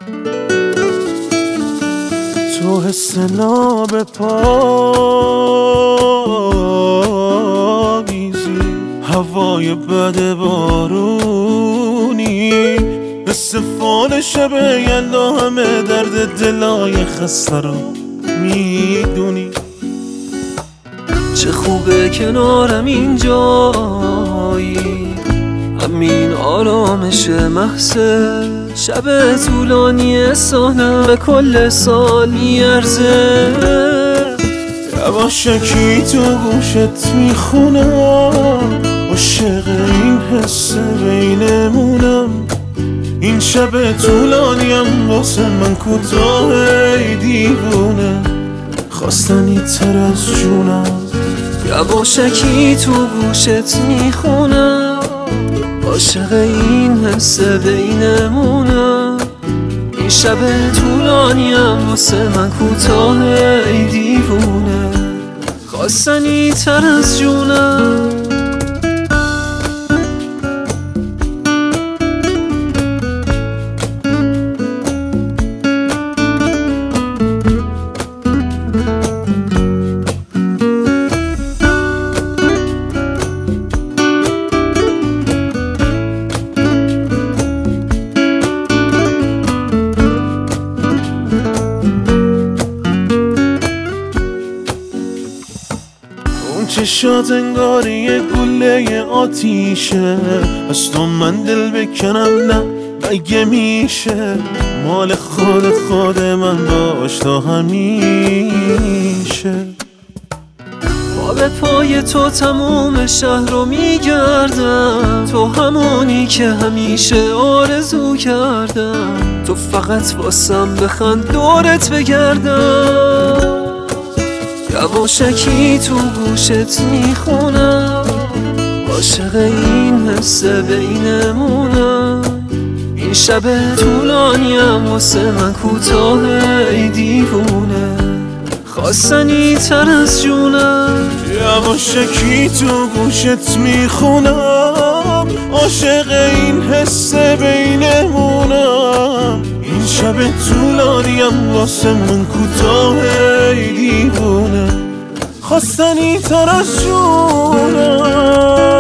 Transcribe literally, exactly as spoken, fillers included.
تو حس ناب پاییزی، هوای بد بارونی، حس فال شب یلدا، همه درد دلای خسته رو میدونی. چه خوبه کنارم اینجایی، همین آرامش محض. شب طولانی سالم به کل سال میارزه. یواشکی تو گوشت میخونم، عاشق این حس بینمونم. این شب طولانیم واسه من کوتاه، ای دیوونه خواستنی تر از جونم. یواشکی تو گوشت میخونم، عاشق این حس بینمونم. این شب طولانیم واسه من کوتاه، ای دیوونه خواستنی تر از جونم. چشات انگاری یه گله آتیشه، از تو من دل بکنم نه مگه میشه؟ مال خود خود من باش تا همیشه. پا به پای تو تموم شهر رو میگردم، تو همونی که همیشه آرزو کردم. تو فقط واسم بخند دورت بگردم. یواشکی تو گوشت میخونم، عاشق این حس بینمونم. این شب طولانیم واسه من کوتاه، ای دیوونه خواستنی تر از جونم. یواشکی تو گوشت میخونم، عاشق این حس بینمونم. این شب طولانیم واسه من کوتاه، ای دیوونه خواستنی تر از جونم.